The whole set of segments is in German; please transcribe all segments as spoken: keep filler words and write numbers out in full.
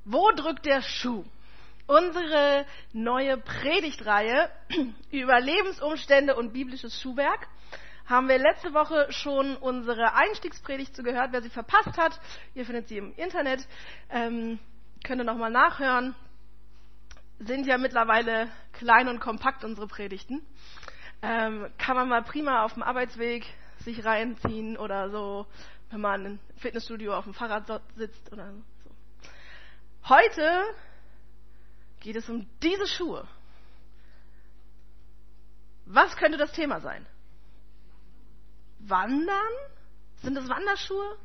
Wo drückt der Schuh? Unsere neue Predigtreihe über Lebensumstände und biblisches Schuhwerk haben wir letzte Woche schon unsere Einstiegspredigt zu gehört. Wer sie verpasst hat, ihr findet sie im Internet, ähm, könnt ihr nochmal nachhören. Sind ja mittlerweile klein und kompakt, unsere Predigten. Ähm, kann man mal prima auf dem Arbeitsweg sich reinziehen oder so, wenn man im Fitnessstudio auf dem Fahrrad sitzt oder so. Heute geht es um diese Schuhe. Was könnte das Thema sein? Wandern? Sind das Wanderschuhe?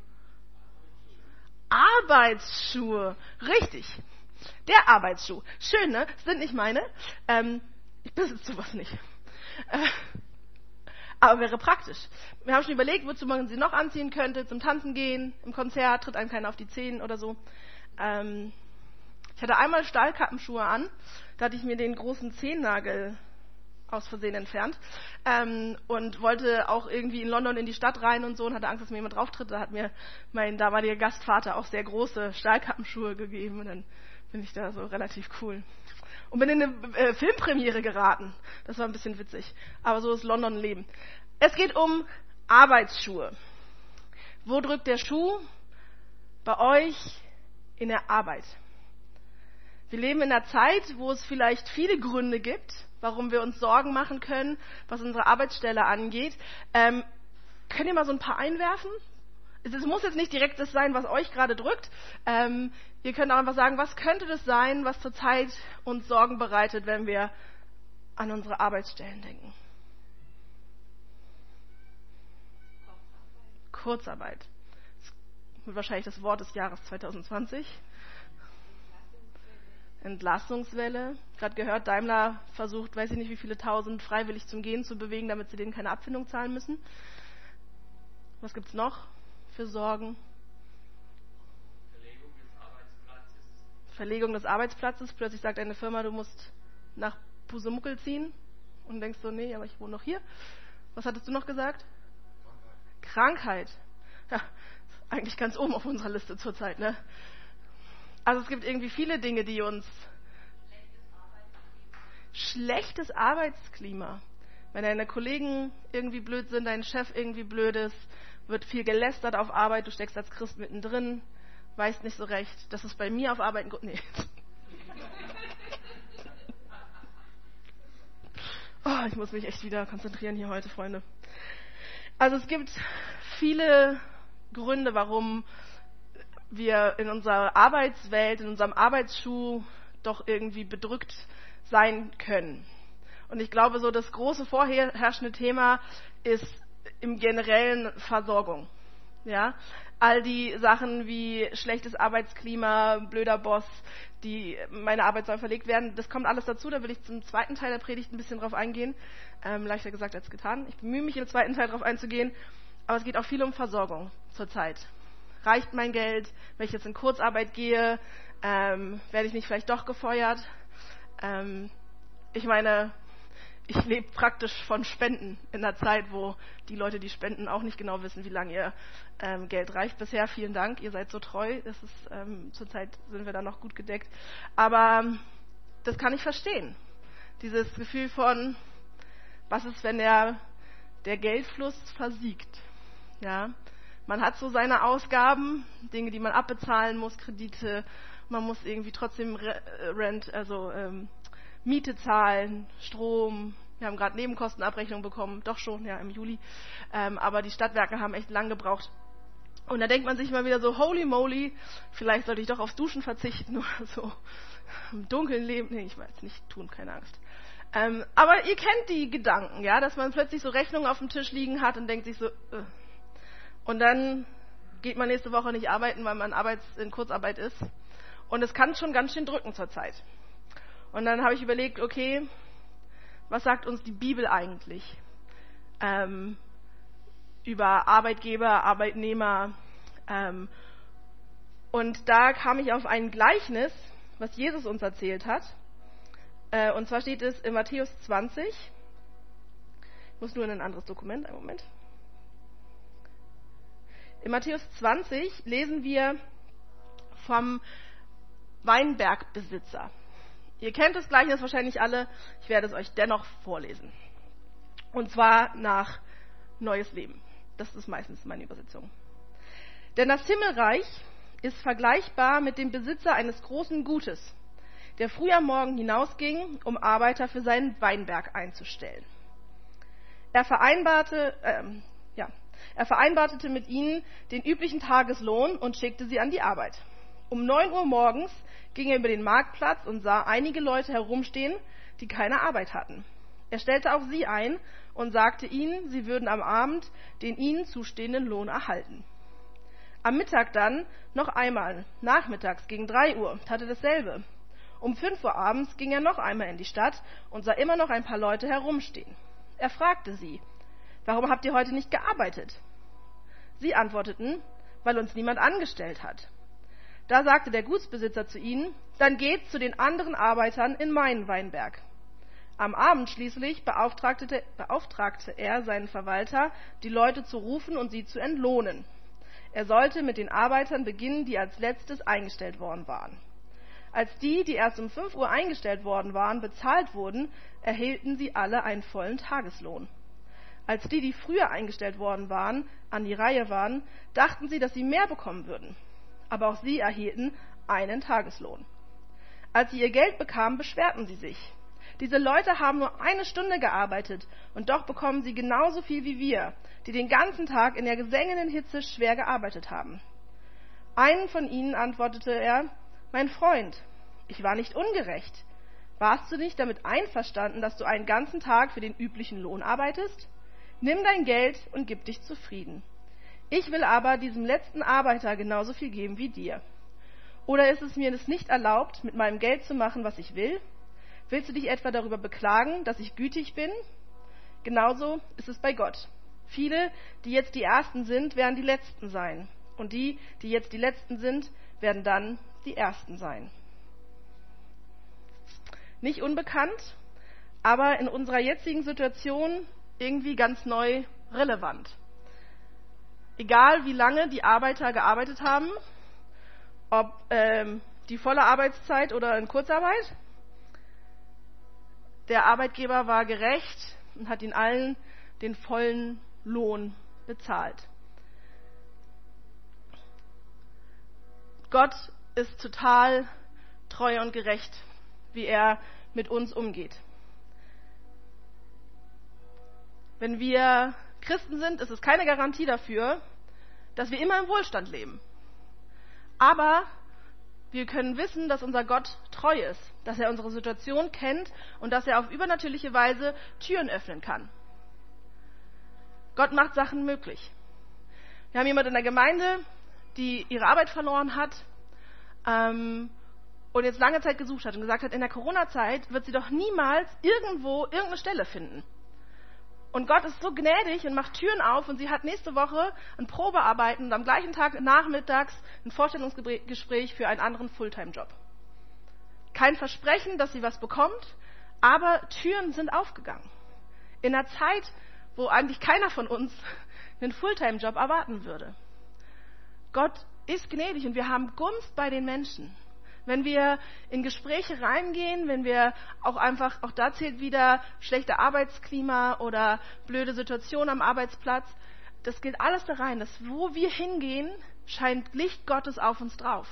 Arbeitsschuhe. Richtig. Der Arbeitsschuh. Schön, ne? Das sind nicht meine. Ähm, ich besitze sowas nicht. Äh, aber wäre praktisch. Wir haben schon überlegt, wozu man sie noch anziehen könnte. Zum Tanzen gehen, im Konzert, tritt einem keiner auf die Zehen oder so. Ähm, ich hatte einmal Stahlkappenschuhe an. Da hatte ich mir den großen Zehennagel aus Versehen entfernt. Ähm, und wollte auch irgendwie in London in die Stadt rein und so und hatte Angst, dass mir jemand drauftritt. Da hat mir mein damaliger Gastvater auch sehr große Stahlkappenschuhe gegeben. Und dann bin ich da so relativ cool. Und bin in eine äh, Filmpremiere geraten. Das war ein bisschen witzig. Aber so ist London-Leben. Es geht um Arbeitsschuhe. Wo drückt der Schuh? Bei euch in der Arbeit. Wir leben in einer Zeit, wo es vielleicht viele Gründe gibt, warum wir uns Sorgen machen können, was unsere Arbeitsstelle angeht. Ähm, könnt ihr mal so ein paar einwerfen? Es muss jetzt nicht direkt das sein, was euch gerade drückt. Ähm, ihr könnt auch einfach sagen, was könnte das sein, was zurzeit uns Sorgen bereitet, wenn wir an unsere Arbeitsstellen denken. Kurzarbeit. Das wird wahrscheinlich das Wort des Jahres zwanzig zwanzig. Entlastungswelle. Gerade gehört, Daimler versucht, weiß ich nicht, wie viele tausend freiwillig zum Gehen zu bewegen, damit sie denen keine Abfindung zahlen müssen. Was gibt's noch für Sorgen? Verlegung des Arbeitsplatzes. Verlegung des Arbeitsplatzes. Plötzlich sagt eine Firma, du musst nach Pusemuckel ziehen. Und denkst so, nee, aber ich wohne noch hier. Was hattest du noch gesagt? Krankheit. Krankheit. Ja, ist eigentlich ganz oben auf unserer Liste zurzeit, ne? Also es gibt irgendwie viele Dinge, die uns... Schlechtes Arbeitsklima. Wenn deine Kollegen irgendwie blöd sind, dein Chef irgendwie blöd ist, wird viel gelästert auf Arbeit, du steckst als Christ mittendrin, weißt nicht so recht. Das ist bei mir auf Arbeit... Nee. Oh, ich muss mich echt wieder konzentrieren hier heute, Freunde. Also es gibt viele Gründe, warum wir in unserer Arbeitswelt, in unserem Arbeitsschuh doch irgendwie bedrückt sein können. Und ich glaube, so das große vorherrschende Thema ist im Generellen Versorgung. Ja? All die Sachen wie schlechtes Arbeitsklima, blöder Boss, die meine Arbeit soll verlegt werden, das kommt alles dazu. Da will ich zum zweiten Teil der Predigt ein bisschen drauf eingehen. Ähm, leichter gesagt als getan. Ich bemühe mich im zweiten Teil drauf einzugehen. Aber es geht auch viel um Versorgung zurzeit. Reicht mein Geld? Wenn ich jetzt in Kurzarbeit gehe, ähm, werde ich nicht vielleicht doch gefeuert? Ähm, ich meine, ich lebe praktisch von Spenden in einer Zeit, wo die Leute, die spenden, auch nicht genau wissen, wie lange ihr ähm, Geld reicht. Bisher vielen Dank, ihr seid so treu. Das ist, ähm, zurzeit sind wir da noch gut gedeckt. Aber ähm, das kann ich verstehen. Dieses Gefühl von, was ist, wenn der, der Geldfluss versiegt? Ja. Man hat so seine Ausgaben, Dinge, die man abbezahlen muss, Kredite. Man muss irgendwie trotzdem Rent, also ähm, Miete zahlen, Strom. Wir haben gerade Nebenkostenabrechnung bekommen, doch schon, ja, im Juli. Ähm, aber die Stadtwerke haben echt lang gebraucht. Und da denkt man sich mal wieder so, holy moly, vielleicht sollte ich doch aufs Duschen verzichten oder so. Im Dunkeln leben. Nee, ich weiß nicht tun, keine Angst. Ähm, aber ihr kennt die Gedanken, ja, dass man plötzlich so Rechnungen auf dem Tisch liegen hat und denkt sich so, äh, und dann geht man nächste Woche nicht arbeiten, weil man Arbeits- in Kurzarbeit ist. Und es kann schon ganz schön drücken zurzeit. Und dann habe ich überlegt, okay, was sagt uns die Bibel eigentlich ähm, über Arbeitgeber, Arbeitnehmer? Ähm, und da kam ich auf ein Gleichnis, was Jesus uns erzählt hat. Äh, und zwar steht es in Matthäus zwanzig. Ich muss nur in ein anderes Dokument, einen Moment. In Matthäus zwanzig lesen wir vom Weinbergbesitzer. Ihr kennt das Gleichnis wahrscheinlich alle, ich werde es euch dennoch vorlesen. Und zwar nach Neues Leben. Das ist meistens meine Übersetzung. Denn das Himmelreich ist vergleichbar mit dem Besitzer eines großen Gutes, der früh am Morgen hinausging, um Arbeiter für seinen Weinberg einzustellen. Er vereinbarte, ähm, ja, er vereinbartete mit ihnen den üblichen Tageslohn und schickte sie an die Arbeit. Um neun Uhr morgens ging er über den Marktplatz und sah einige Leute herumstehen, die keine Arbeit hatten. Er stellte auch sie ein und sagte ihnen, sie würden am Abend den ihnen zustehenden Lohn erhalten. Am Mittag dann noch einmal, nachmittags gegen drei Uhr, tat er dasselbe. Um fünf Uhr abends ging er noch einmal in die Stadt und sah immer noch ein paar Leute herumstehen. Er fragte sie, warum habt ihr heute nicht gearbeitet? Sie antworteten, weil uns niemand angestellt hat. Da sagte der Gutsbesitzer zu ihnen, dann geht zu den anderen Arbeitern in meinen Weinberg. Am Abend schließlich beauftragte, beauftragte er seinen Verwalter, die Leute zu rufen und sie zu entlohnen. Er sollte mit den Arbeitern beginnen, die als letztes eingestellt worden waren. Als die, die erst um fünf Uhr eingestellt worden waren, bezahlt wurden, erhielten sie alle einen vollen Tageslohn. Als die, die früher eingestellt worden waren, an die Reihe waren, dachten sie, dass sie mehr bekommen würden. Aber auch sie erhielten einen Tageslohn. Als sie ihr Geld bekamen, beschwerten sie sich. Diese Leute haben nur eine Stunde gearbeitet und doch bekommen sie genauso viel wie wir, die den ganzen Tag in der gesengenden Hitze schwer gearbeitet haben. Einen von ihnen antwortete er, mein Freund, ich war nicht ungerecht. Warst du nicht damit einverstanden, dass du einen ganzen Tag für den üblichen Lohn arbeitest? Nimm dein Geld und gib dich zufrieden. Ich will aber diesem letzten Arbeiter genauso viel geben wie dir. Oder ist es mir es nicht erlaubt, mit meinem Geld zu machen, was ich will? Willst du dich etwa darüber beklagen, dass ich gütig bin? Genauso ist es bei Gott. Viele, die jetzt die Ersten sind, werden die Letzten sein. Und die, die jetzt die Letzten sind, werden dann die Ersten sein. Nicht unbekannt, aber in unserer jetzigen Situation irgendwie ganz neu relevant. Egal wie lange die Arbeiter gearbeitet haben, ob ähm, die volle Arbeitszeit oder in Kurzarbeit, der Arbeitgeber war gerecht und hat ihnen allen den vollen Lohn bezahlt. Gott ist total treu und gerecht, wie er mit uns umgeht. Wenn wir Christen sind, ist es keine Garantie dafür, dass wir immer im Wohlstand leben. Aber wir können wissen, dass unser Gott treu ist, dass er unsere Situation kennt und dass er auf übernatürliche Weise Türen öffnen kann. Gott macht Sachen möglich. Wir haben jemanden in der Gemeinde, die ihre Arbeit verloren hat ähm, und jetzt lange Zeit gesucht hat und gesagt hat, in der Corona-Zeit wird sie doch niemals irgendwo irgendeine Stelle finden. Und Gott ist so gnädig und macht Türen auf und sie hat nächste Woche ein Probearbeiten und am gleichen Tag nachmittags ein Vorstellungsgespräch für einen anderen Fulltime-Job. Kein Versprechen, dass sie was bekommt, aber Türen sind aufgegangen. In einer Zeit, wo eigentlich keiner von uns einen Fulltime-Job erwarten würde. Gott ist gnädig und wir haben Gunst bei den Menschen. Wenn wir in Gespräche reingehen, wenn wir auch einfach, auch da zählt wieder schlechte Arbeitsklima oder blöde Situation am Arbeitsplatz, das gilt alles da rein, dass wo wir hingehen, scheint Licht Gottes auf uns drauf.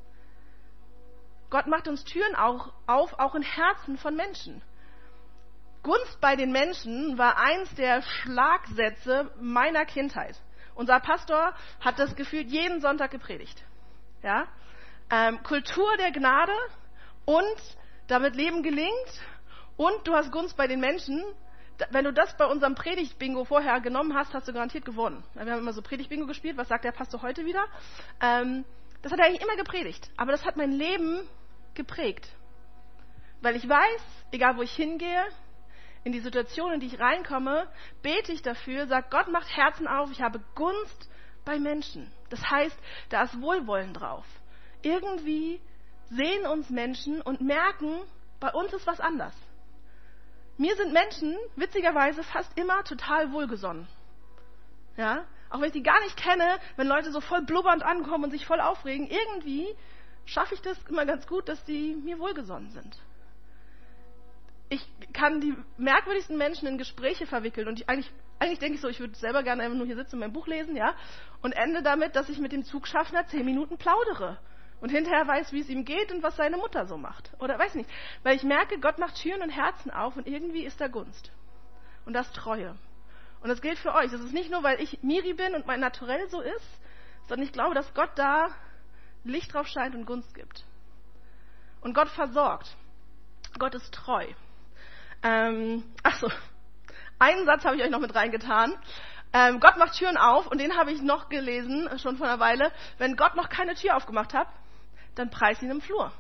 Gott macht uns Türen auch auf, auch in Herzen von Menschen. Gunst bei den Menschen war eins der Schlagsätze meiner Kindheit. Unser Pastor hat das gefühlt jeden Sonntag gepredigt. Ja? Ähm, Kultur der Gnade und damit Leben gelingt und du hast Gunst bei den Menschen. Wenn du das bei unserem Predigt-Bingo vorher genommen hast, hast du garantiert gewonnen. Wir haben immer so Predigt-Bingo gespielt. Was sagt der Pastor heute wieder? Ähm, das hat er eigentlich immer gepredigt. Aber das hat mein Leben geprägt. Weil ich weiß, egal wo ich hingehe, in die Situation, in die ich reinkomme, bete ich dafür, sage, Gott macht Herzen auf, ich habe Gunst bei Menschen. Das heißt, da ist Wohlwollen drauf. Irgendwie sehen uns Menschen und merken, bei uns ist was anders. Mir sind Menschen witzigerweise fast immer total wohlgesonnen. Ja? Auch wenn ich sie gar nicht kenne, wenn Leute so voll blubbernd ankommen und sich voll aufregen, irgendwie schaffe ich das immer ganz gut, dass die mir wohlgesonnen sind. Ich kann die merkwürdigsten Menschen in Gespräche verwickeln und ich, eigentlich, eigentlich denke ich so, ich würde selber gerne einfach nur hier sitzen und mein Buch lesen, ja, und ende damit, dass ich mit dem Zugschaffner zehn Minuten plaudere und hinterher weiß, wie es ihm geht und was seine Mutter so macht. Oder weiß nicht, weil ich merke, Gott macht Türen und Herzen auf und irgendwie ist da Gunst. Und das Treue. Und das gilt für euch. Das ist nicht nur, weil ich Miri bin und mein Naturell so ist, sondern ich glaube, dass Gott da Licht drauf scheint und Gunst gibt. Und Gott versorgt. Gott ist treu. Ähm, achso, einen Satz habe ich euch noch mit reingetan. Ähm, Gott macht Türen auf und den habe ich noch gelesen, schon vor einer Weile. Wenn Gott noch keine Tür aufgemacht hat, dann preis ihn im Flur.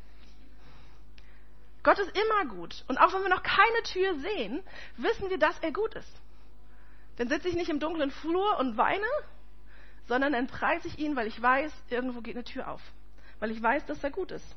Gott ist immer gut. Und auch wenn wir noch keine Tür sehen, wissen wir, dass er gut ist. Dann sitze ich nicht im dunklen Flur und weine, sondern dann preise ich ihn, weil ich weiß, irgendwo geht eine Tür auf. Weil ich weiß, dass er gut ist.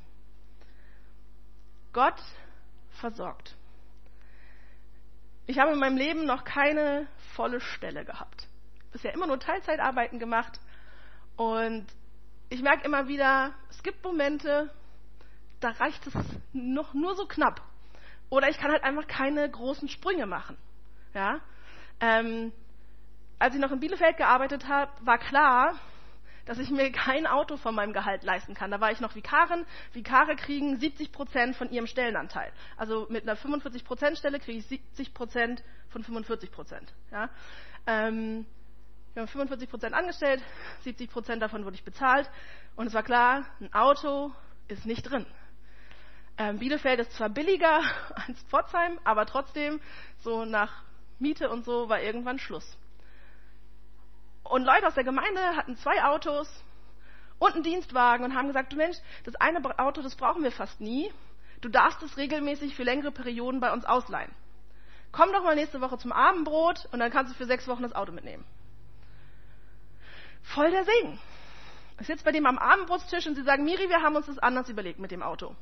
Gott versorgt. Ich habe in meinem Leben noch keine volle Stelle gehabt. Bisher immer nur Teilzeitarbeiten gemacht. Und ich merke immer wieder, es gibt Momente, da reicht es noch nur so knapp. Oder ich kann halt einfach keine großen Sprünge machen. Ja? Ähm, als ich noch in Bielefeld gearbeitet habe, war klar, dass ich mir kein Auto von meinem Gehalt leisten kann. Da war ich noch Vikarin. Vikare kriegen siebzig Prozent von ihrem Stellenanteil. Also mit einer fünfundvierzig Prozent Stelle kriege ich siebzig Prozent von fünfundvierzig Prozent. Ja? Ähm, wir haben fünfundvierzig Prozent angestellt, siebzig Prozent davon wurde ich bezahlt. Und es war klar, ein Auto ist nicht drin. Ähm, Bielefeld ist zwar billiger als Pforzheim, aber trotzdem, so nach Miete und so, war irgendwann Schluss. Und Leute aus der Gemeinde hatten zwei Autos und einen Dienstwagen und haben gesagt, du Mensch, das eine Auto, das brauchen wir fast nie. Du darfst es regelmäßig für längere Perioden bei uns ausleihen. Komm doch mal nächste Woche zum Abendbrot und dann kannst du für sechs Wochen das Auto mitnehmen. Voll der Segen. Ich sitze bei dem am Abendbrotstisch und sie sagen, Miri, wir haben uns das anders überlegt mit dem Auto.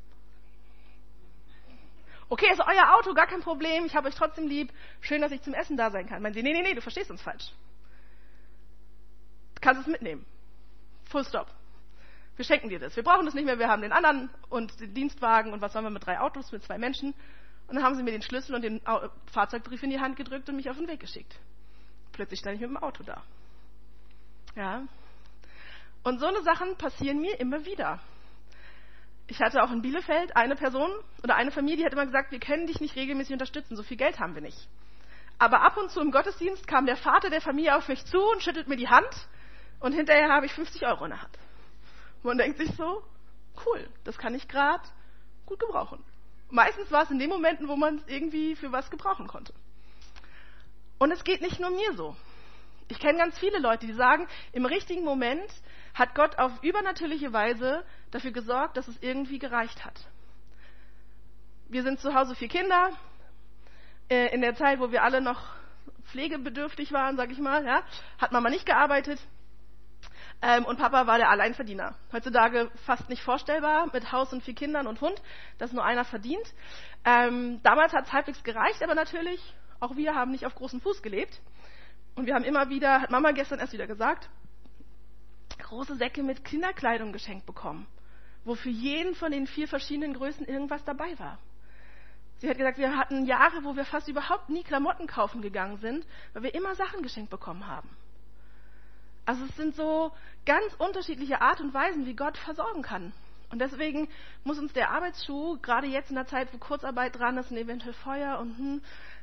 Okay, ist euer Auto, gar kein Problem, ich habe euch trotzdem lieb. Schön, dass ich zum Essen da sein kann. Meinen sie, nee, nee, nee, du verstehst uns falsch. Du kannst es mitnehmen. Full stop. Wir schenken dir das. Wir brauchen das nicht mehr, wir haben den anderen und den Dienstwagen und was sollen wir mit drei Autos, mit zwei Menschen. Und dann haben sie mir den Schlüssel und den Fahrzeugbrief in die Hand gedrückt und mich auf den Weg geschickt. Plötzlich stand ich mit dem Auto da. Ja. Und so eine Sachen passieren mir immer wieder. Ich hatte auch in Bielefeld eine Person oder eine Familie, die hat immer gesagt, wir können dich nicht regelmäßig unterstützen, so viel Geld haben wir nicht. Aber ab und zu im Gottesdienst kam der Vater der Familie auf mich zu und schüttelt mir die Hand und hinterher habe ich fünfzig Euro in der Hand. Man denkt sich so, cool, das kann ich gerade gut gebrauchen. Meistens war es in den Momenten, wo man es irgendwie für was gebrauchen konnte. Und es geht nicht nur mir so. Ich kenne ganz viele Leute, die sagen, im richtigen Moment hat Gott auf übernatürliche Weise dafür gesorgt, dass es irgendwie gereicht hat. Wir sind zu Hause vier Kinder. In der Zeit, wo wir alle noch pflegebedürftig waren, sag ich mal, ja, hat Mama nicht gearbeitet. Und Papa war der Alleinverdiener. Heutzutage fast nicht vorstellbar, mit Haus und vier Kindern und Hund, dass nur einer verdient. Ähm, damals hat es halbwegs gereicht, aber natürlich, auch wir haben nicht auf großen Fuß gelebt. Und wir haben immer wieder, hat Mama gestern erst wieder gesagt, große Säcke mit Kinderkleidung geschenkt bekommen, wo für jeden von den vier verschiedenen Größen irgendwas dabei war. Sie hat gesagt, wir hatten Jahre, wo wir fast überhaupt nie Klamotten kaufen gegangen sind, weil wir immer Sachen geschenkt bekommen haben. Also es sind so ganz unterschiedliche Art und Weisen, wie Gott versorgen kann. Und deswegen muss uns der Arbeitsschuh, gerade jetzt in der Zeit, wo Kurzarbeit dran ist und eventuell Feuer und hm,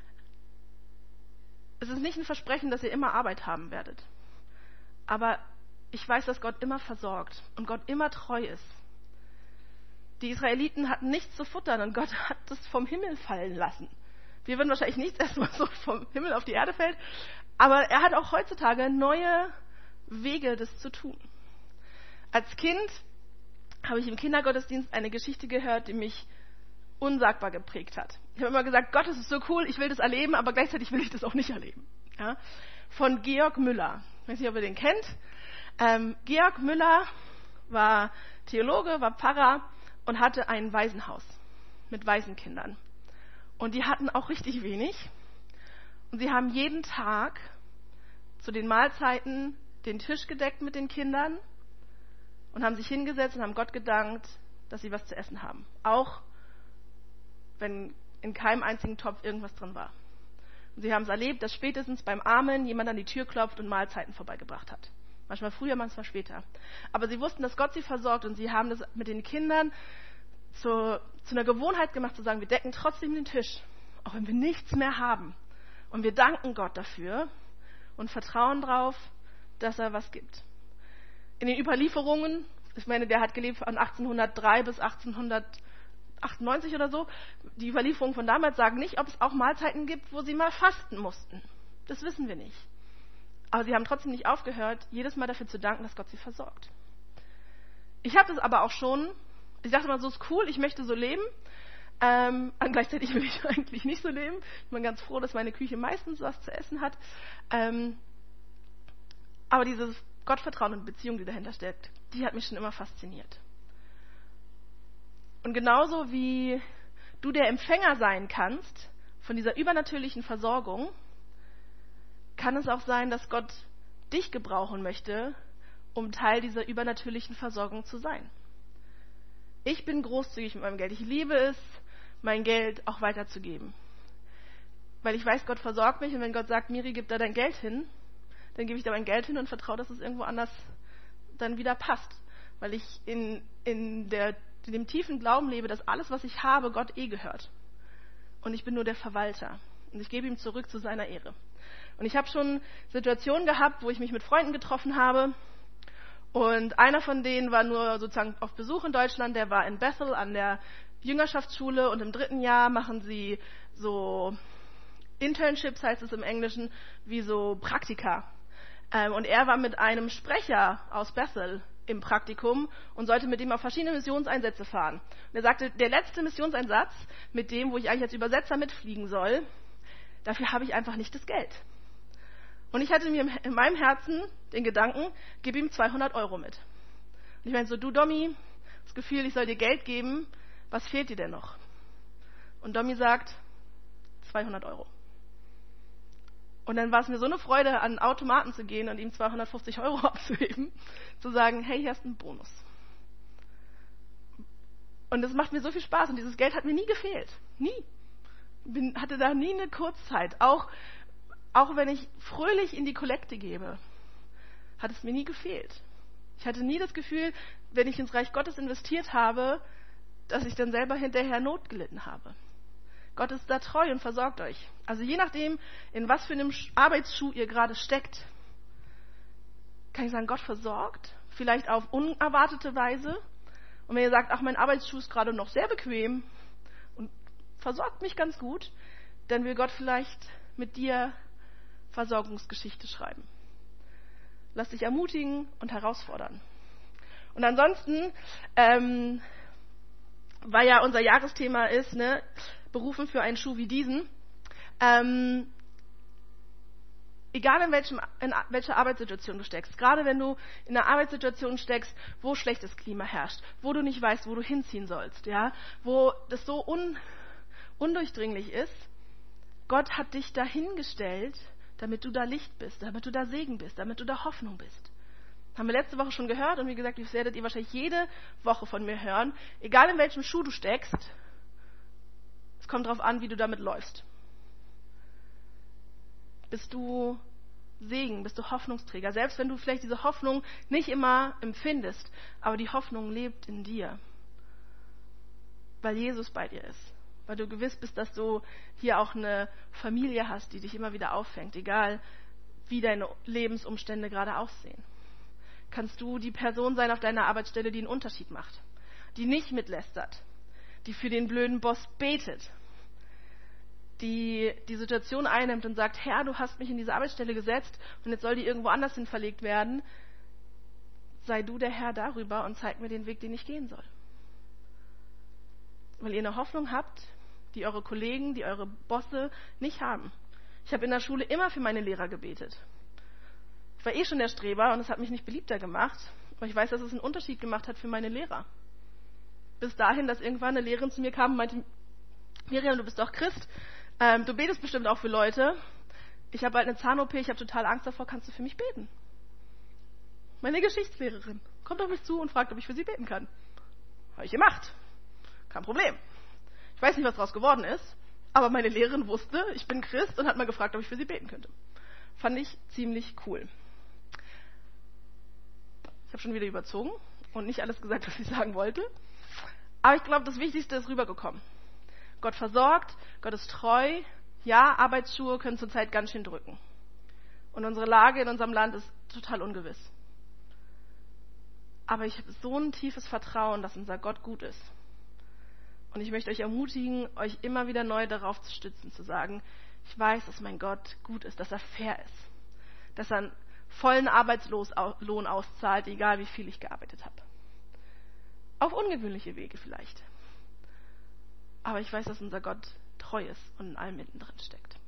es ist nicht ein Versprechen, dass ihr immer Arbeit haben werdet. Aber ich weiß, dass Gott immer versorgt und Gott immer treu ist. Die Israeliten hatten nichts zu futtern und Gott hat es vom Himmel fallen lassen. Wir würden wahrscheinlich nichts essen, was so vom Himmel auf die Erde fällt. Aber er hat auch heutzutage neue Wege, das zu tun. Als Kind habe ich im Kindergottesdienst eine Geschichte gehört, die mich unsagbar geprägt hat. Ich habe immer gesagt, Gott, das ist so cool, ich will das erleben, aber gleichzeitig will ich das auch nicht erleben. Ja? Von Georg Müller. Ich weiß nicht, ob ihr den kennt. Ähm, Georg Müller war Theologe, war Pfarrer und hatte ein Waisenhaus mit Waisenkindern. Und die hatten auch richtig wenig. Und sie haben jeden Tag zu den Mahlzeiten den Tisch gedeckt mit den Kindern und haben sich hingesetzt und haben Gott gedankt, dass sie was zu essen haben. Auch wenn in keinem einzigen Topf irgendwas drin war. Und sie haben es erlebt, dass spätestens beim Amen jemand an die Tür klopft und Mahlzeiten vorbeigebracht hat. Manchmal früher, manchmal später. Aber sie wussten, dass Gott sie versorgt und sie haben das mit den Kindern zu, zu einer Gewohnheit gemacht, zu sagen, wir decken trotzdem den Tisch, auch wenn wir nichts mehr haben. Und wir danken Gott dafür und vertrauen darauf, dass er was gibt. In den Überlieferungen, ich meine, der hat gelebt von achtzehnhundertdrei bis achtzehnhundertachtundneunzig oder so, die Überlieferungen von damals sagen nicht, ob es auch Mahlzeiten gibt, wo sie mal fasten mussten. Das wissen wir nicht. Aber sie haben trotzdem nicht aufgehört, jedes Mal dafür zu danken, dass Gott sie versorgt. Ich habe das aber auch schon, ich dachte mal, so ist cool, ich möchte so leben. Ähm, und gleichzeitig will ich eigentlich nicht so leben. Ich bin ganz froh, dass meine Küche meistens was zu essen hat. Ähm, aber dieses Gottvertrauen und Beziehung, die dahinter steckt, die hat mich schon immer fasziniert. Und genauso wie du der Empfänger sein kannst von dieser übernatürlichen Versorgung, kann es auch sein, dass Gott dich gebrauchen möchte, um Teil dieser übernatürlichen Versorgung zu sein. Ich bin großzügig mit meinem Geld. Ich liebe es, mein Geld auch weiterzugeben. Weil ich weiß, Gott versorgt mich und wenn Gott sagt, Miri, gib da dein Geld hin, dann gebe ich da mein Geld hin und vertraue, dass es irgendwo anders dann wieder passt. Weil ich in, in, der, in dem tiefen Glauben lebe, dass alles, was ich habe, Gott eh gehört. Und ich bin nur der Verwalter. Und ich gebe ihm zurück zu seiner Ehre. Und ich habe schon Situationen gehabt, wo ich mich mit Freunden getroffen habe. Und einer von denen war nur sozusagen auf Besuch in Deutschland. Der war in Bethel an der Jüngerschaftsschule. Und im dritten Jahr machen sie so Internships, heißt es im Englischen, wie so Praktika. Und er war mit einem Sprecher aus Bethel im Praktikum und sollte mit ihm auf verschiedene Missionseinsätze fahren. Und er sagte, der letzte Missionseinsatz, mit dem, wo ich eigentlich als Übersetzer mitfliegen soll, dafür habe ich einfach nicht das Geld. Und ich hatte mir in meinem Herzen den Gedanken, gib ihm zweihundert Euro mit. Und ich meinte so, du Domi, das Gefühl, ich soll dir Geld geben, was fehlt dir denn noch? Und Domi sagt, zweihundert Euro. Und dann war es mir so eine Freude, an einen Automaten zu gehen und ihm zweihundertfünfzig Euro abzuheben, zu sagen, hey, hier hast du einen Bonus. Und das macht mir so viel Spaß und dieses Geld hat mir nie gefehlt. Nie. Bin, hatte da nie eine Kurzzeit. Auch, auch wenn ich fröhlich in die Kollekte gebe, hat es mir nie gefehlt. Ich hatte nie das Gefühl, wenn ich ins Reich Gottes investiert habe, dass ich dann selber hinterher Not gelitten habe. Gott ist da treu und versorgt euch. Also je nachdem, in was für einem Arbeitsschuh ihr gerade steckt, kann ich sagen, Gott versorgt, vielleicht auf unerwartete Weise. Und wenn ihr sagt, ach, mein Arbeitsschuh ist gerade noch sehr bequem und versorgt mich ganz gut, dann will Gott vielleicht mit dir Versorgungsgeschichte schreiben. Lass dich ermutigen und herausfordern. Und ansonsten, ähm, weil ja unser Jahresthema ist, ne, berufen für einen Schuh wie diesen, ähm, egal in, welchem, in welcher Arbeitssituation du steckst, gerade wenn du in einer Arbeitssituation steckst, wo schlechtes Klima herrscht, wo du nicht weißt, wo du hinziehen sollst, ja, wo das so un, undurchdringlich ist, Gott hat dich dahingestellt, damit du da Licht bist, damit du da Segen bist, damit du da Hoffnung bist. Haben wir letzte Woche schon gehört und wie gesagt, das werdet ihr wahrscheinlich jede Woche von mir hören. Egal in welchem Schuh du steckst, es kommt darauf an, wie du damit läufst. Bist du Segen, bist du Hoffnungsträger, selbst wenn du vielleicht diese Hoffnung nicht immer empfindest, aber die Hoffnung lebt in dir, weil Jesus bei dir ist, weil du gewiss bist, dass du hier auch eine Familie hast, die dich immer wieder auffängt, egal wie deine Lebensumstände gerade aussehen. Kannst du die Person sein auf deiner Arbeitsstelle, die einen Unterschied macht, die nicht mitlästert, die für den blöden Boss betet, die die Situation einnimmt und sagt, Herr, du hast mich in diese Arbeitsstelle gesetzt und jetzt soll die irgendwo anders hin verlegt werden. Sei du der Herr darüber und zeig mir den Weg, den ich gehen soll. Weil ihr eine Hoffnung habt, die eure Kollegen, die eure Bosse nicht haben. Ich habe in der Schule immer für meine Lehrer gebetet. Ich war eh schon der Streber und es hat mich nicht beliebter gemacht, aber ich weiß, dass es einen Unterschied gemacht hat für meine Lehrer. Bis dahin, dass irgendwann eine Lehrerin zu mir kam und meinte, Miriam, du bist doch Christ, ähm, du betest bestimmt auch für Leute. Ich habe bald eine Zahn-O P, ich habe total Angst davor, kannst du für mich beten? Meine Geschichtslehrerin kommt auf mich zu und fragt, ob ich für sie beten kann. Habe ich gemacht. Kein Problem. Ich weiß nicht, was daraus geworden ist, aber meine Lehrerin wusste, ich bin Christ und hat mal gefragt, ob ich für sie beten könnte. Fand ich ziemlich cool. Ich habe schon wieder überzogen und nicht alles gesagt, was ich sagen wollte. Aber ich glaube, das Wichtigste ist rübergekommen. Gott versorgt, Gott ist treu. Ja, Arbeitsschuhe können zurzeit ganz schön drücken. Und unsere Lage in unserem Land ist total ungewiss. Aber ich habe so ein tiefes Vertrauen, dass unser Gott gut ist. Und ich möchte euch ermutigen, euch immer wieder neu darauf zu stützen, zu sagen, ich weiß, dass mein Gott gut ist, dass er fair ist, dass er einen vollen Arbeitslohn auszahlt, egal wie viel ich gearbeitet habe. Auf ungewöhnliche Wege vielleicht. Aber ich weiß, dass unser Gott treu ist und in allem mittendrin steckt.